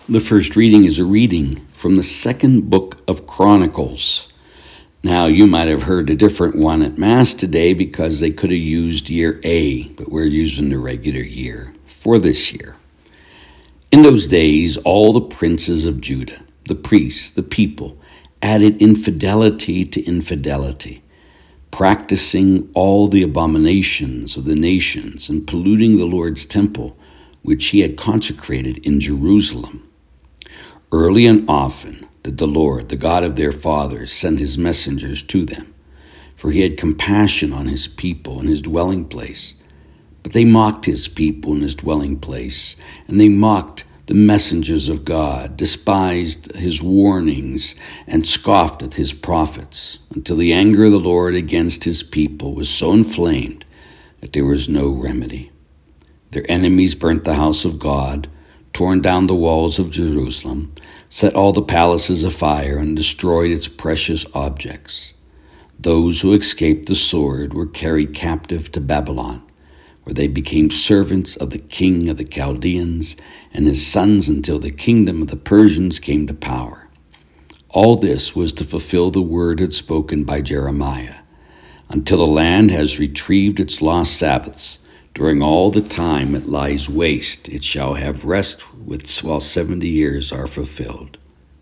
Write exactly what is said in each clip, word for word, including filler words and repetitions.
The first reading is a reading from the second book of Chronicles. Now, you might have heard a different one at Mass today because they could have used year A, but we're using the regular year for this year. In those days, all the princes of Judah, the priests, the people, added infidelity to infidelity, practicing all the abominations of the nations and polluting the Lord's temple, which he had consecrated in Jerusalem. Early and often did the Lord, the God of their fathers, send his messengers to them, for he had compassion on his people and his dwelling place. But they mocked his people and his dwelling place, and they mocked the messengers of God, despised his warnings, and scoffed at his prophets, until the anger of the Lord against his people was so inflamed that there was no remedy. Their enemies burnt the house of God, torn down the walls of Jerusalem, set all the palaces afire, and destroyed its precious objects. Those who escaped the sword were carried captive to Babylon, where they became servants of the king of the Chaldeans and his sons until the kingdom of the Persians came to power. All this was to fulfill the word had spoken by Jeremiah. Until the land has retrieved its lost Sabbaths, during all the time it lies waste, it shall have rest with, while seventy years are fulfilled.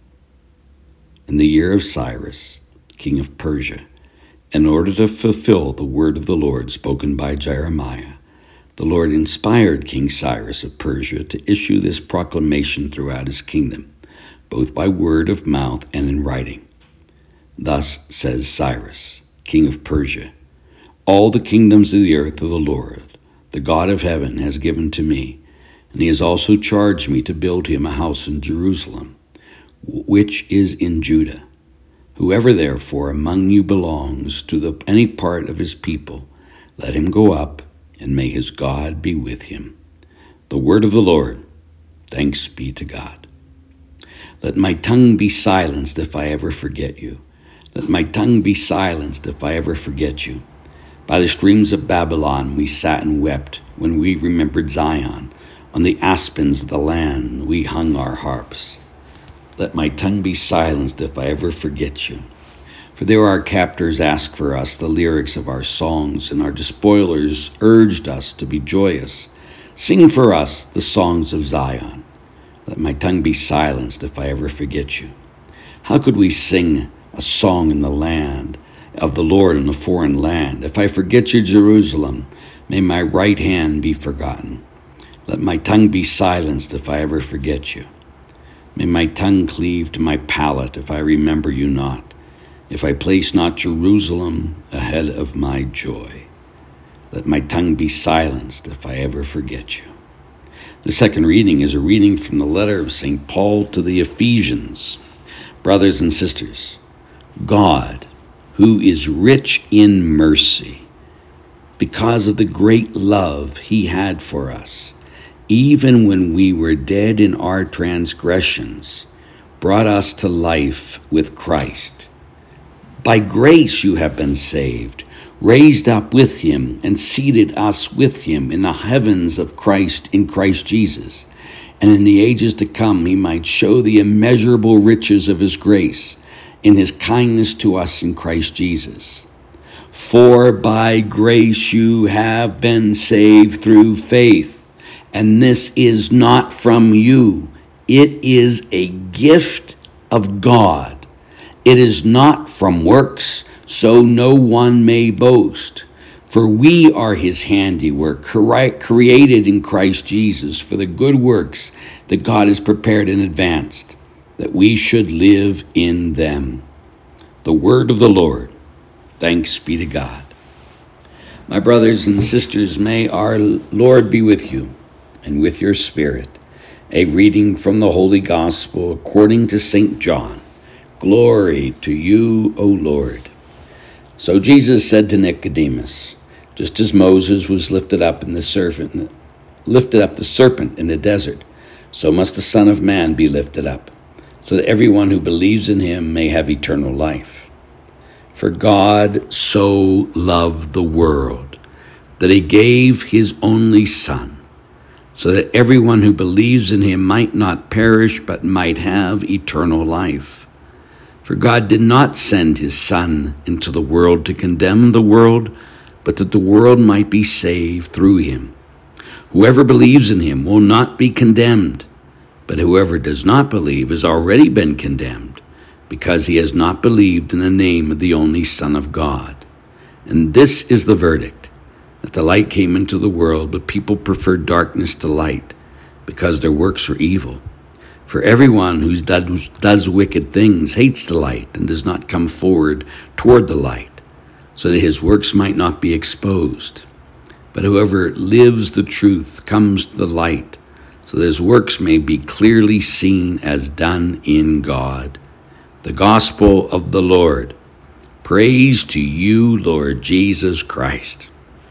In the year of Cyrus, king of Persia, in order to fulfill the word of the Lord spoken by Jeremiah, the Lord inspired King Cyrus of Persia to issue this proclamation throughout his kingdom, both by word of mouth and in writing. Thus says Cyrus, king of Persia, all the kingdoms of the earth are the Lord, the God of heaven, has given to me, and he has also charged me to build him a house in Jerusalem, which is in Judah. Whoever therefore among you belongs to the, any part of his people, let him go up, and may his God be with him. The word of the Lord. Thanks be to God. Let my tongue be silenced if I ever forget you. Let my tongue be silenced if I ever forget you. By the streams of Babylon we sat and wept when we remembered Zion. On the aspens of the land we hung our harps. Let my tongue be silenced if I ever forget you. For there our captors asked for us the lyrics of our songs, and our despoilers urged us to be joyous. Sing for us the songs of Zion. Let my tongue be silenced if I ever forget you. How could we sing a song in the land of the Lord in a foreign land? If I forget you, Jerusalem, may my right hand be forgotten. Let my tongue be silenced if I ever forget you. May my tongue cleave to my palate if I remember you not, if I place not Jerusalem ahead of my joy. Let my tongue be silenced if I ever forget you. The second reading is a reading from the letter of Saint Paul to the Ephesians. Brothers and sisters, God, who is rich in mercy, because of the great love he had for us, even when we were dead in our transgressions, brought us to life with Christ. By grace you have been saved, raised up with him, and seated us with him in the heavens of Christ in Christ Jesus. And in the ages to come he might show the immeasurable riches of his grace in his kindness to us in Christ Jesus. For by grace you have been saved through faith, and this is not from you. It is a gift of God. It is not from works, so no one may boast. For we are his handiwork, created in Christ Jesus for the good works that God has prepared in advance, that we should live in them. The word of the Lord. Thanks be to God. My brothers and sisters, may our Lord be with you and with your spirit. A reading from the Holy Gospel according to Saint John. Glory to you, O Lord. So Jesus said to Nicodemus, just as Moses was lifted up in the serpent, lifted up the serpent in the desert, so must the Son of Man be lifted up, so that everyone who believes in him may have eternal life. For God so loved the world that he gave his only Son, so that everyone who believes in him might not perish, but might have eternal life. For God did not send his Son into the world to condemn the world, but that the world might be saved through him. Whoever believes in him will not be condemned, but whoever does not believe has already been condemned, because he has not believed in the name of the only Son of God. And this is the verdict, that the light came into the world, but people preferred darkness to light, because their works were evil. For everyone who does, does wicked things hates the light and does not come forward toward the light, so that his works might not be exposed. But whoever lives the truth comes to the light, so that his works may be clearly seen as done in God. The gospel of the Lord. Praise to you, Lord Jesus Christ.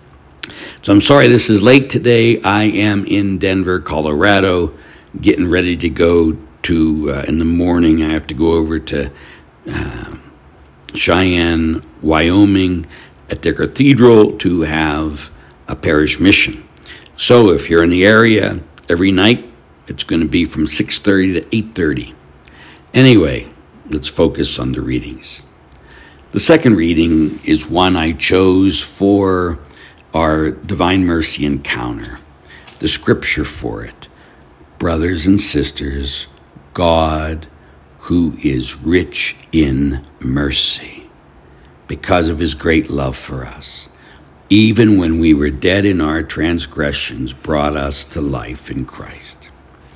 So I'm sorry this is late today. I am in Denver, Colorado, getting ready to go to, uh, in the morning, I have to go over to uh, Cheyenne, Wyoming, at their cathedral to have a parish mission. So if you're in the area every night, it's going to be from six thirty to eight thirty. Anyway, let's focus on the readings. The second reading is one I chose for our Divine Mercy encounter. The scripture for it. Brothers and sisters, God, who is rich in mercy, because of his great love for us, even when we were dead in our transgressions, brought us to life in Christ.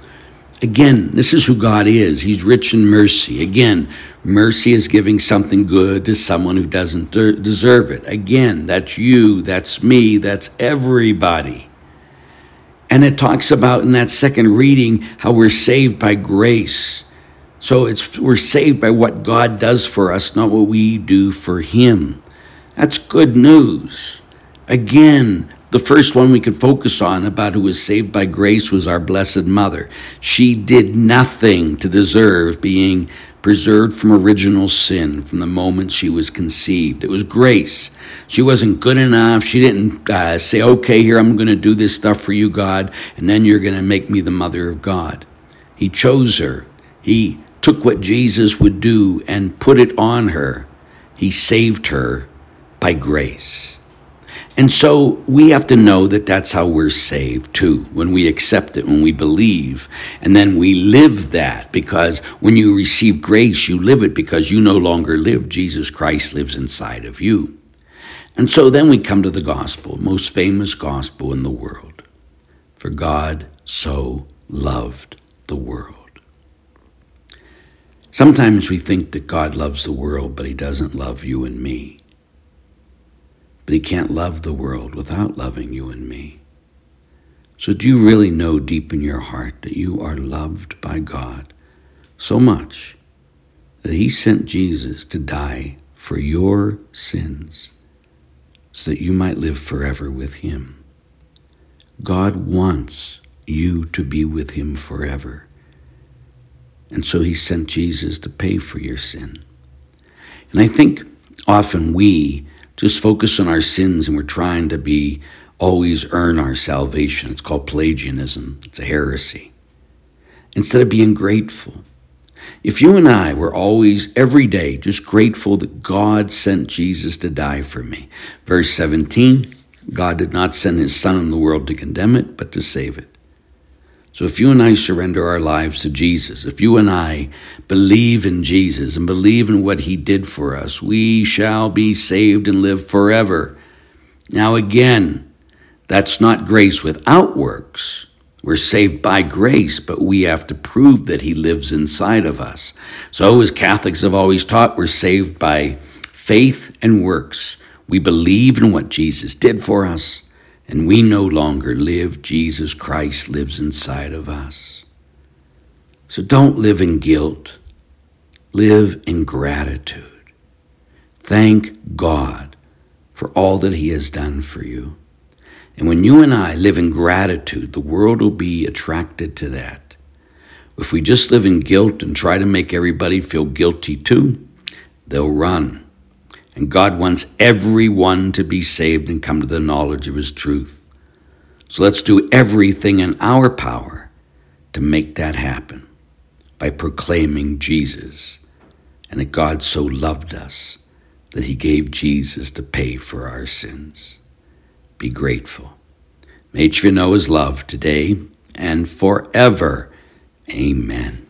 Again, this is who God is. He's rich in mercy. Again, mercy is giving something good to someone who doesn't de- deserve it. Again, that's you, that's me, that's everybody. And it talks about in that second reading how we're saved by grace. So it's we're saved by what God does for us, not what we do for him. That's good news. Again, the first one we could focus on about who was saved by grace was our Blessed Mother. She did nothing to deserve being preserved from original sin from the moment she was conceived. It was grace. She wasn't good enough. She didn't uh, say, okay, here, I'm going to do this stuff for you, God, and then you're going to make me the mother of God. He chose her. He took what Jesus would do and put it on her. He saved her by grace. And so we have to know that that's how we're saved too, when we accept it, when we believe, and then we live that, because when you receive grace, you live it because you no longer live. Jesus Christ lives inside of you. And so then we come to the gospel, most famous gospel in the world. For God so loved the world. Sometimes we think that God loves the world, but he doesn't love you and me. But he can't love the world without loving you and me. So do you really know deep in your heart that you are loved by God so much that he sent Jesus to die for your sins so that you might live forever with him? God wants you to be with him forever. And so he sent Jesus to pay for your sin. And I think often we just focus on our sins and we're trying to be always earn our salvation. It's called Pelagianism. It's a heresy. Instead of being grateful. If you and I were always, every day, just grateful that God sent Jesus to die for me. Verse seventeen, God did not send his Son in the world to condemn it, but to save it. So if you and I surrender our lives to Jesus, if you and I believe in Jesus and believe in what he did for us, we shall be saved and live forever. Now again, that's not grace without works. We're saved by grace, but we have to prove that he lives inside of us. So as Catholics have always taught, we're saved by faith and works. We believe in what Jesus did for us, and we no longer live. Jesus Christ lives inside of us. So don't live in guilt. Live in gratitude. Thank God for all that he has done for you. And when you and I live in gratitude, the world will be attracted to that. If we just live in guilt and try to make everybody feel guilty too, they'll run. And God wants everyone to be saved and come to the knowledge of his truth. So let's do everything in our power to make that happen by proclaiming Jesus and that God so loved us that he gave Jesus to pay for our sins. Be grateful. May each of you know his love today and forever. Amen.